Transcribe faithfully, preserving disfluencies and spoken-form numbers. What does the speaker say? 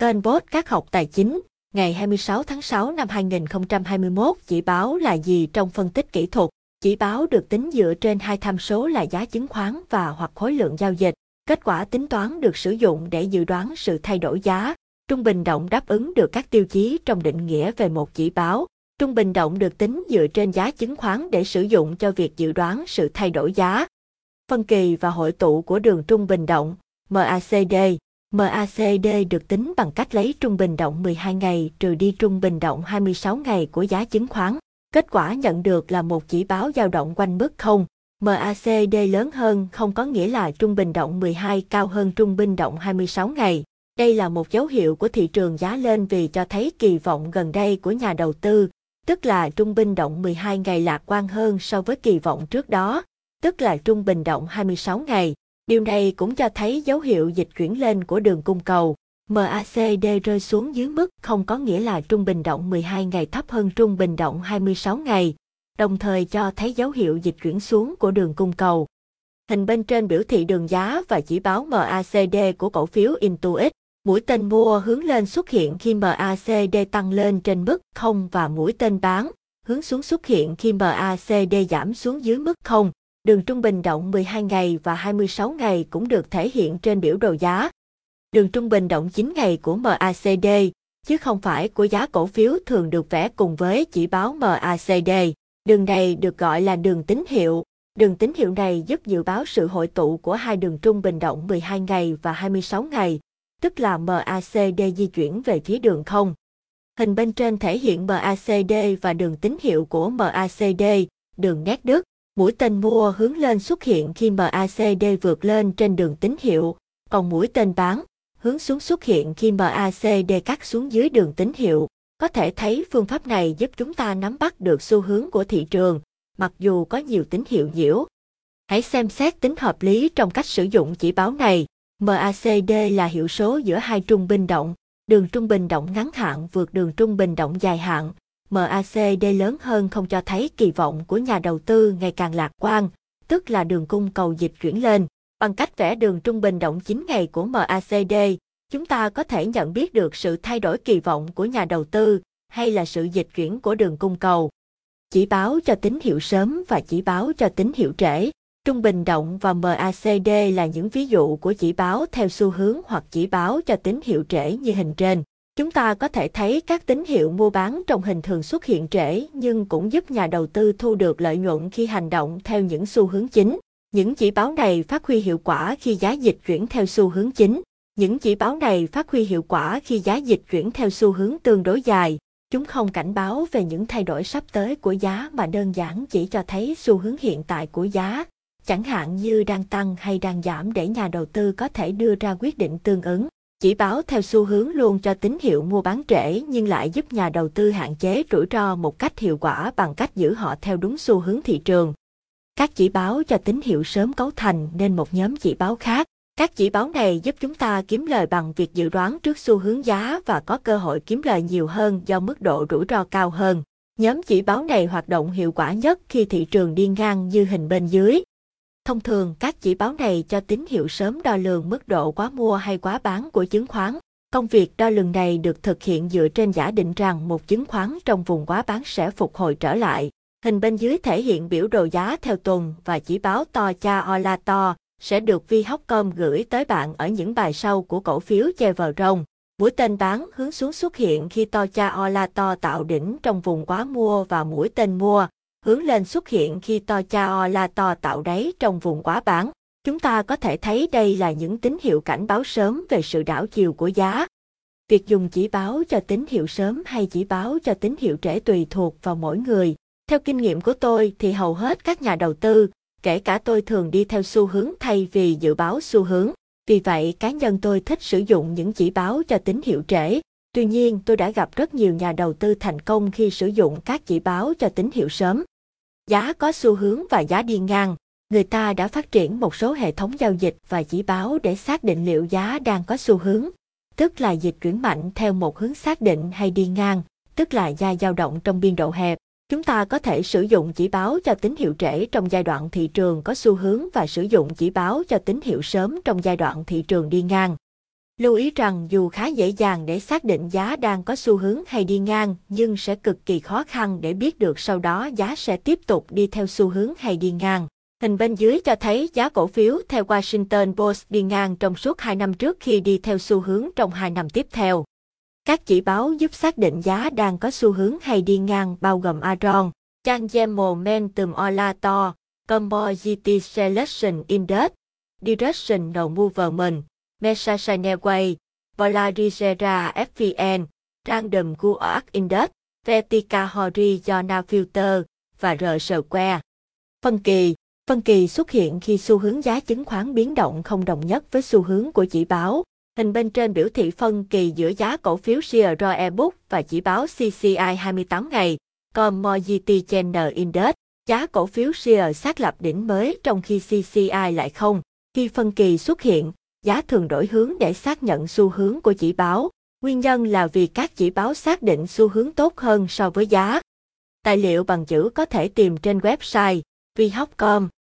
Tên podcast học tài chính, ngày hai mươi sáu tháng sáu năm hai nghìn không trăm hai mươi mốt. Chỉ báo là gì trong phân tích kỹ thuật? Chỉ báo được tính dựa trên hai tham số là giá chứng khoán và hoặc khối lượng giao dịch. Kết quả tính toán được sử dụng để dự đoán sự thay đổi giá. Trung bình động đáp ứng được các tiêu chí trong định nghĩa về một chỉ báo. Trung bình động được tính dựa trên giá chứng khoán để sử dụng cho việc dự đoán sự thay đổi giá. Phân kỳ và hội tụ của đường trung bình động, em a xê đê. em a xê đê được tính bằng cách lấy trung bình động mười hai ngày trừ đi trung bình động hai mươi sáu ngày của giá chứng khoán. Kết quả nhận được là một chỉ báo dao động quanh mức không. em a xê đê lớn hơn không có nghĩa là trung bình động mười hai cao hơn trung bình động hai mươi sáu ngày. Đây là một dấu hiệu của thị trường giá lên vì cho thấy kỳ vọng gần đây của nhà đầu tư, tức là trung bình động mười hai ngày lạc quan hơn so với kỳ vọng trước đó, tức là trung bình động hai mươi sáu ngày. Điều này cũng cho thấy dấu hiệu dịch chuyển lên của đường cung cầu. em a xê đê rơi xuống dưới mức không có nghĩa là trung bình động mười hai ngày thấp hơn trung bình động hai mươi sáu ngày, đồng thời cho thấy dấu hiệu dịch chuyển xuống của đường cung cầu. Hình bên trên biểu thị đường giá và chỉ báo em a xê đê của cổ phiếu Intuit. Mũi tên mua hướng lên xuất hiện khi em a xê đê tăng lên trên mức không và mũi tên bán hướng xuống xuất hiện khi em a xê đê giảm xuống dưới mức không. Đường trung bình động mười hai ngày và hai mươi sáu ngày cũng được thể hiện trên biểu đồ giá. Đường trung bình động chín ngày của em a xê đê, chứ không phải của giá cổ phiếu, thường được vẽ cùng với chỉ báo em a xê đê. Đường này được gọi là đường tín hiệu. Đường tín hiệu này giúp dự báo sự hội tụ của hai đường trung bình động mười hai ngày và hai mươi sáu ngày, tức là em a xê đê di chuyển về phía đường không. Hình bên trên thể hiện em a xê đê và đường tín hiệu của em a xê đê, đường nét đứt. Mũi tên mua hướng lên xuất hiện khi em a xê đê vượt lên trên đường tín hiệu, còn mũi tên bán hướng xuống xuất hiện khi em a xê đê cắt xuống dưới đường tín hiệu. Có thể thấy phương pháp này giúp chúng ta nắm bắt được xu hướng của thị trường, mặc dù có nhiều tín hiệu nhiễu. Hãy xem xét tính hợp lý trong cách sử dụng chỉ báo này. em a xê đê là hiệu số giữa hai trung bình động. Đường trung bình động ngắn hạn vượt đường trung bình động dài hạn. em a xê đê lớn hơn không cho thấy kỳ vọng của nhà đầu tư ngày càng lạc quan, tức là đường cung cầu dịch chuyển lên. Bằng cách vẽ đường trung bình động chín ngày của em a xê đê, chúng ta có thể nhận biết được sự thay đổi kỳ vọng của nhà đầu tư hay là sự dịch chuyển của đường cung cầu. Chỉ báo cho tín hiệu sớm và chỉ báo cho tín hiệu trễ. Trung bình động và em a xê đê là những ví dụ của chỉ báo theo xu hướng hoặc chỉ báo cho tín hiệu trễ như hình trên. Chúng ta có thể thấy các tín hiệu mua bán trong hình thường xuất hiện trễ nhưng cũng giúp nhà đầu tư thu được lợi nhuận khi hành động theo những xu hướng chính. Những chỉ báo này phát huy hiệu quả khi giá dịch chuyển theo xu hướng chính. Những chỉ báo này phát huy hiệu quả khi giá dịch chuyển theo xu hướng tương đối dài. Chúng không cảnh báo về những thay đổi sắp tới của giá mà đơn giản chỉ cho thấy xu hướng hiện tại của giá, chẳng hạn như đang tăng hay đang giảm để nhà đầu tư có thể đưa ra quyết định tương ứng. Chỉ báo theo xu hướng luôn cho tín hiệu mua bán trễ nhưng lại giúp nhà đầu tư hạn chế rủi ro một cách hiệu quả bằng cách giữ họ theo đúng xu hướng thị trường. Các chỉ báo cho tín hiệu sớm cấu thành nên một nhóm chỉ báo khác. Các chỉ báo này giúp chúng ta kiếm lời bằng việc dự đoán trước xu hướng giá và có cơ hội kiếm lời nhiều hơn do mức độ rủi ro cao hơn. Nhóm chỉ báo này hoạt động hiệu quả nhất khi thị trường đi ngang như hình bên dưới. Thông thường, các chỉ báo này cho tín hiệu sớm đo lường mức độ quá mua hay quá bán của chứng khoán. Công việc đo lường này được thực hiện dựa trên giả định rằng một chứng khoán trong vùng quá bán sẽ phục hồi trở lại. Hình bên dưới thể hiện biểu đồ giá theo tuần và chỉ báo to cha o la to sẽ được Vhocom gửi tới bạn ở những bài sau của cổ phiếu Chevron. Mũi tên bán hướng xuống xuất hiện khi to cha o la to tạo đỉnh trong vùng quá mua và mũi tên mua hướng lên xuất hiện khi to cha o la to tạo đáy trong vùng quá bán. Chúng ta có thể thấy đây là những tín hiệu cảnh báo sớm về sự đảo chiều của giá. Việc dùng chỉ báo cho tín hiệu sớm hay chỉ báo cho tín hiệu trễ tùy thuộc vào mỗi người. Theo kinh nghiệm của tôi thì hầu hết các nhà đầu tư, kể cả tôi, thường đi theo xu hướng thay vì dự báo xu hướng. Vì vậy, cá nhân tôi thích sử dụng những chỉ báo cho tín hiệu trễ. Tuy nhiên, tôi đã gặp rất nhiều nhà đầu tư thành công khi sử dụng các chỉ báo cho tín hiệu sớm. Giá có xu hướng và giá đi ngang. Người ta đã phát triển một số hệ thống giao dịch và chỉ báo để xác định liệu giá đang có xu hướng, tức là dịch chuyển mạnh theo một hướng xác định, hay đi ngang, tức là giá dao động trong biên độ hẹp. Chúng ta có thể sử dụng chỉ báo cho tín hiệu trễ trong giai đoạn thị trường có xu hướng và sử dụng chỉ báo cho tín hiệu sớm trong giai đoạn thị trường đi ngang. Lưu ý rằng dù khá dễ dàng để xác định giá đang có xu hướng hay đi ngang, nhưng sẽ cực kỳ khó khăn để biết được sau đó giá sẽ tiếp tục đi theo xu hướng hay đi ngang. Hình bên dưới cho thấy giá cổ phiếu theo Washington Post đi ngang trong suốt hai năm trước khi đi theo xu hướng trong hai năm tiếp theo. Các chỉ báo giúp xác định giá đang có xu hướng hay đi ngang bao gồm a rờ o en, Change Momentum Oscillator, Commodity Selection Index, Directional Movement, Mesa-Sinead Way, Polarizera ép vê en, Random Walk Index, Vertical Horizontal Filter và R-Square. Phân kỳ Phân kỳ xuất hiện khi xu hướng giá chứng khoán biến động không đồng nhất với xu hướng của chỉ báo. Hình bên trên biểu thị phân kỳ giữa giá cổ phiếu xê e rờ Book và chỉ báo xê xê i hai mươi tám ngày, Commodity Channel Index. Giá cổ phiếu xê e rờ xác lập đỉnh mới trong khi xê xê i lại không. Khi phân kỳ xuất hiện, giá thường đổi hướng để xác nhận xu hướng của chỉ báo. Nguyên nhân là vì các chỉ báo xác định xu hướng tốt hơn so với giá. Tài liệu bằng chữ có thể tìm trên website vihoc chấm com.